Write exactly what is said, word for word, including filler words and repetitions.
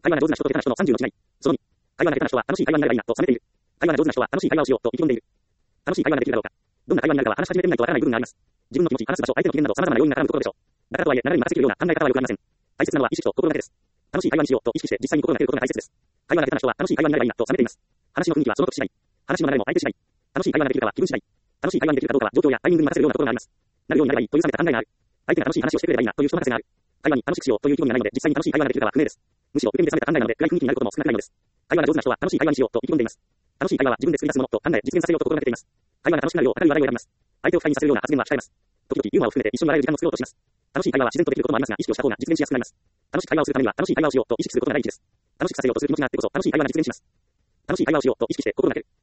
会話が上手な人と下手な人のさんじゅうの違い。そのに、会話が下手な人は楽しい会話になればいいなと冷めている。会話が上手な人は楽しい会話をしようと意気込んでいる。楽しい会話ができるだろうか。どんな会話になるかは話し始めてみないとわからない部分があります。自分の気持ち、話す場所、相手の機嫌など様々な要因が絡むところでしょう。だからとはいえ、流れに任せきるような考え方はよくありません。大切なのは意識と心だけです。楽しい会話にしようと意識して実際に心がけることが大切です。会話が下手な人は楽しい会話になればいいなと冷めています。話の雰囲気はその時次第。話の流れも相手次第。楽しい会話ができるかは気分次第。楽しい会話ができるかどうかは状況やタイミングに任せるようなところがあります。なるようになればいいという冷めた考えがある。相手が楽しい話をしてくれればいいなという人任せがある。会話に楽しくしようという気分がないので実際に楽しい会話ができるかは不明です。むしろ受け身で冷めた考えなので暗い雰囲気になることも少なくないのです。会話が上手な人は楽しい会話にしようと意気込んでいます。楽しい会話は自分で作り出すものと考え実現させようと心がけています。会話が楽しくなるよう明るい話題を選びます。相手を不快にさせるような発言は控えます。時々ユーモアを含めて一緒に笑える時間を作ろうとします。楽しい会話は自然とできることもありますが意識をした方が実現しやすくなります。楽しい会話をするためには楽しい会話をしようと意識することが第一です。楽しくさせようとする気持ちがあってこそ楽しい会話が実現します。楽しい会話をしようと意識して心がける。